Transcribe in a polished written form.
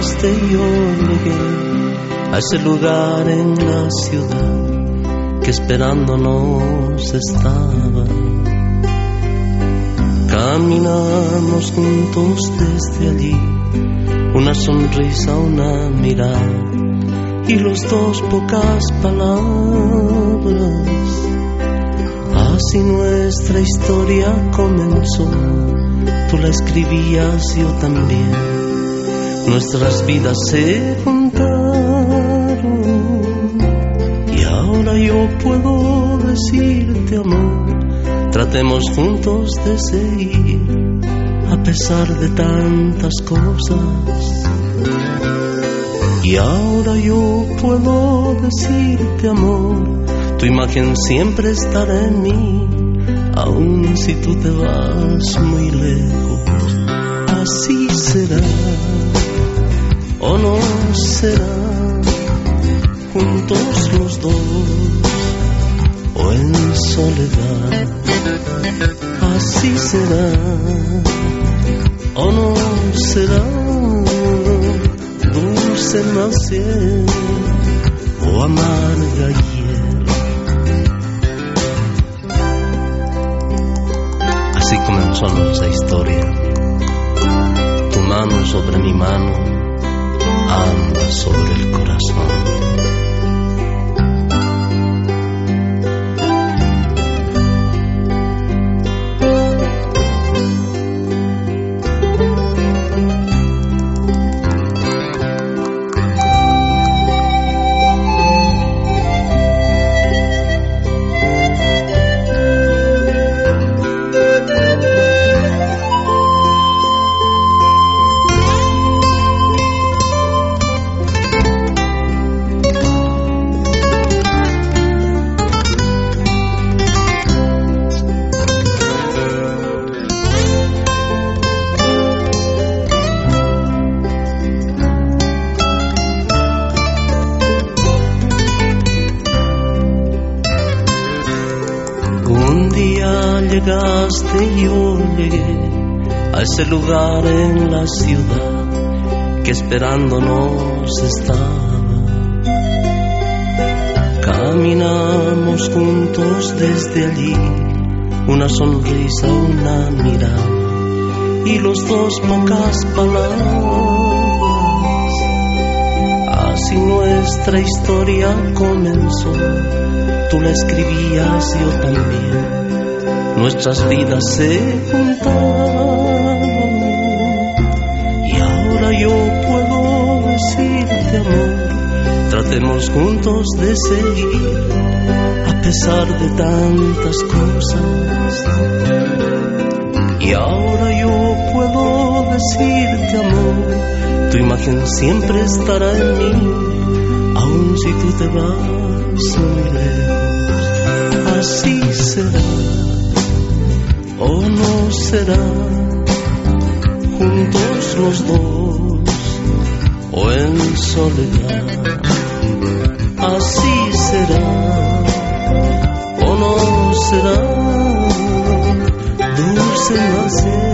llegaste y yo llegué a ese lugar en la ciudad que esperándonos estaba. Caminamos juntos desde allí, una sonrisa, una mirada y los dos pocas palabras. Así nuestra historia comenzó, tú la escribías, yo también. Nuestras vidas se juntaron y ahora yo puedo decirte, amor, tratemos juntos de seguir a pesar de tantas cosas. Y ahora yo puedo decirte, amor, tu imagen siempre estará en mí, aun si tú te vas muy lejos. Así será, o no será, juntos los dos, o en soledad. Así será, o no será, dulce nacer o amarga hiel. Así comenzó nuestra historia, tu mano sobre mi mano, ambas sobre el corazón. Llegaste y yo llegué a ese lugar en la ciudad que esperándonos estaba. Caminamos juntos desde allí, una sonrisa, una mirada y los dos pocas palabras. Así nuestra historia comenzó, tú la escribías, yo también. Nuestras vidas se juntaron y ahora yo puedo decirte, amor, tratemos juntos de seguir a pesar de tantas cosas. Y ahora yo puedo decirte, amor, tu imagen siempre estará en mí, aun si tú te vas muy lejos. Así será, o no será, juntos los dos, o en soledad. Así será, o no será, dulce nacer